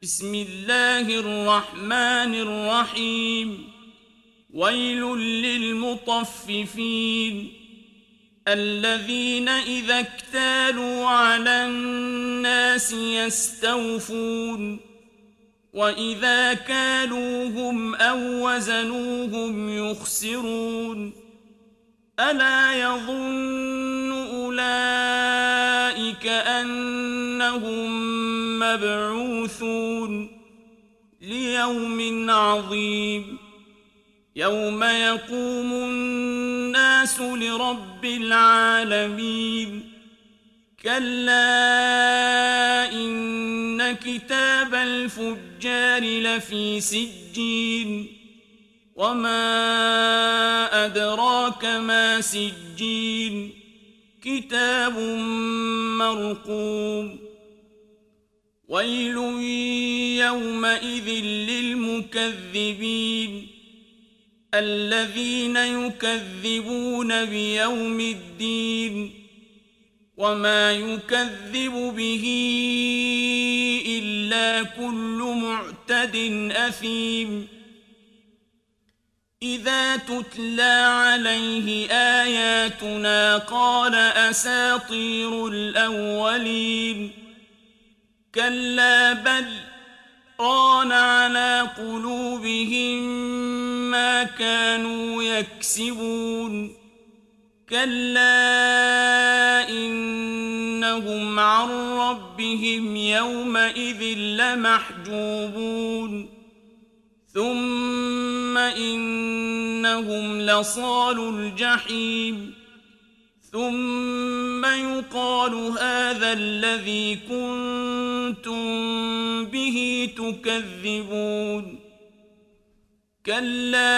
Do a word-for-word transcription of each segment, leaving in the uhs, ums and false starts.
بسم الله الرحمن الرحيم ويل للمطففين الذين إذا اكتالوا على الناس يستوفون وإذا كالوهم أو وزنوهم يخسرون ألا يظن أولئك أنهم مبعوثون ليوم عظيم يوم يقوم الناس لرب العالمين كلا إن كتاب الفجار لفي سجين وما أدراك ما سجين كتاب مرقوم ويل يومئذ للمكذبين الذين يكذبون بيوم الدين وما يكذب به إلا كل معتد أثيم إذا تتلى عليه آياتنا قال أساطير الأولين كلا بل ران على قلوبهم ما كانوا يكسبون كلا إنهم عن ربهم يومئذ لمحجوبون ثم إنهم لصالو الجحيم ثم يقال هذا الذي كنتم به تكذبون كلا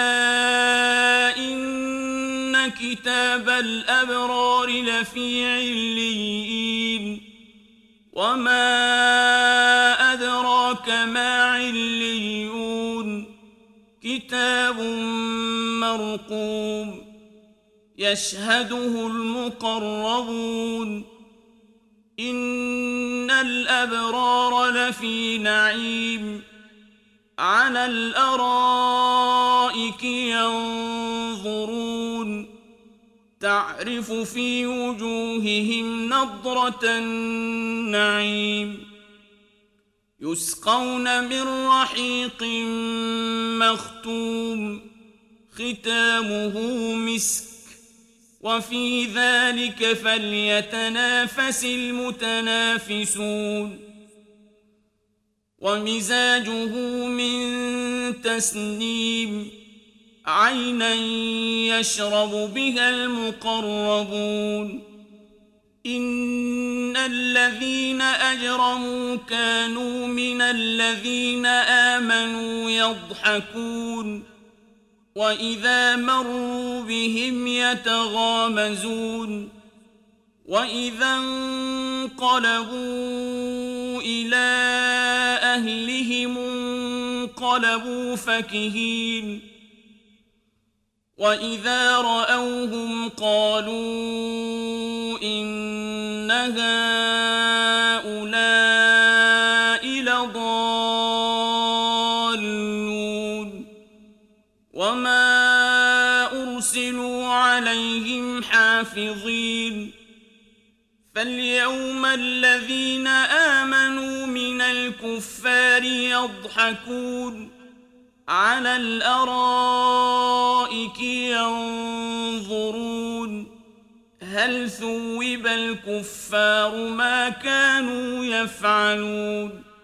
إن كتاب الأبرار لفي عليين وما أدراك ما عليون كتاب مرقوم يشهده المقربون إن الأبرار لفي نعيم على الأرائك ينظرون تعرف في وجوههم نضرة النعيم يسقون من رحيق مختوم ختامه مسك وفي ذلك فليتنافس المتنافسون ومزاجه من تسنيم عينا يشرب بها المقربون إن الذين أجرموا كانوا من الذين آمنوا يضحكون وإذا مروا بهم يتغامزون وإذا انقلبوا إلى أهلهم انقلبوا فكهين وإذا رأوهم قالوا إن هؤلاء لضالون وما أرسلوا عليهم حافظين فاليوم الذين آمنوا من الكفار يضحكون على الأرائك ينظرون هل ثوب الكفار ما كانوا يفعلون